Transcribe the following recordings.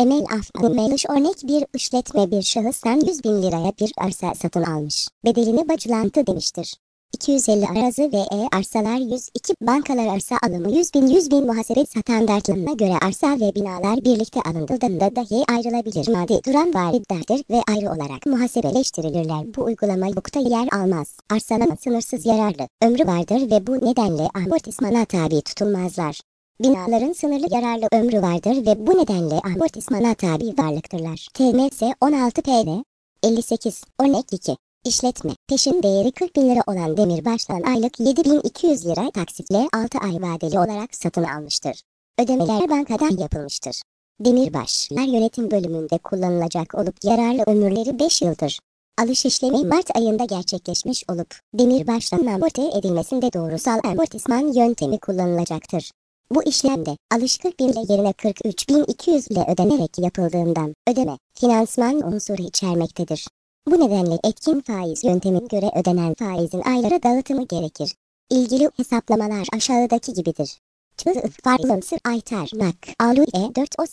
Emel Afgınmeliş örnek bir işletme bir şahıstan 100.000 liraya bir arsa satın almış. Bedelini bacılantı demiştir. 250 arazi ve arsalar 102 bankalar arsa alımı 100.000 muhasebe standartlarına göre arsa ve binalar birlikte alındığında dahi ayrılabilir maddi duran varitlerdir ve ayrı olarak muhasebeleştirilirler. Bu uygulama hukukta yer almaz. Arsaların sınırsız yararlı ömrü vardır ve bu nedenle amortismana tabi tutulmazlar. Binaların sınırlı yararlı ömrü vardır ve bu nedenle amortismana tabi varlıktırlar. TMS 16 PV 58 örnek 2 İşletme, peşin değeri 40.000 lira olan Demirbaş'tan aylık 7.200 lira taksitle 6 ay vadeli olarak satın almıştır. Ödemeler bankadan yapılmıştır. Demirbaşlar yönetim bölümünde kullanılacak olup yararlı ömürleri 5 yıldır. Alış işlemi Mart ayında gerçekleşmiş olup Demirbaş'tan amorti edilmesinde doğrusal amortisman yöntemi kullanılacaktır. Bu işlemde alış 40.000 ile yerine 43.200 ile ödenerek yapıldığından ödeme, finansman unsuru içermektedir. Bu nedenle etkin faiz yöntemine göre ödenen faizin aylara dağıtımı gerekir. İlgili hesaplamalar aşağıdaki gibidir. Farlımsı Aytar Nak Alu E4 O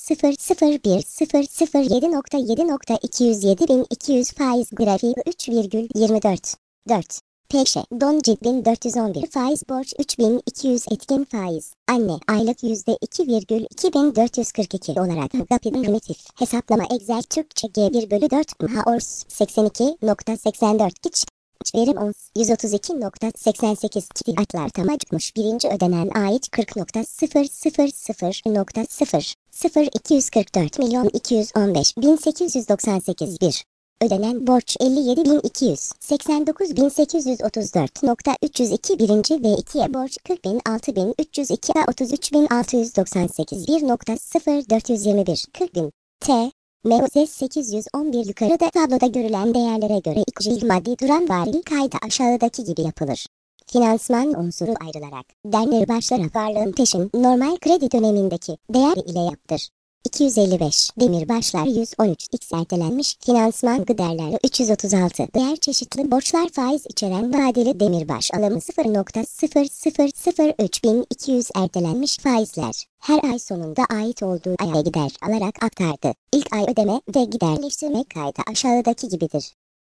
0001007.7.207.200 faiz grafiği 3,24 4 Peşe Don Cidbin 411 faiz borç 3200 etkin faiz anne aylık %2,2442 olarak Gapin primitif hesaplama Excel Türkçe G1/4 Maors 82.84 Giç verim 132.88 fiyatlar tamamlanmış birinci ödenen ait 40.000.0000244.215.898 1 Ödenen borç 57.289.834.302 birinci ve ikiye borç 40.006.302.33.698 1.0421 40.000 T MOZ 811 yukarıda tabloda görülen değerlere göre İKJİL maddi duran varlığı kaydı aşağıdaki gibi yapılır. Finansman unsuru ayrılarak Demirbaşlara varlığın peşin normal kredi dönemindeki değer ile yaptır. 255 Demirbaşlar 113 X ertelenmiş finansman giderleri 336 değer çeşitli borçlar faiz içeren vadeli demirbaş alımı 0.0003.200 ertelenmiş faizler her ay sonunda ait olduğu aya gider alarak aktardı. İlk ay ödeme ve giderleştirme kaydı aşağıdaki gibidir.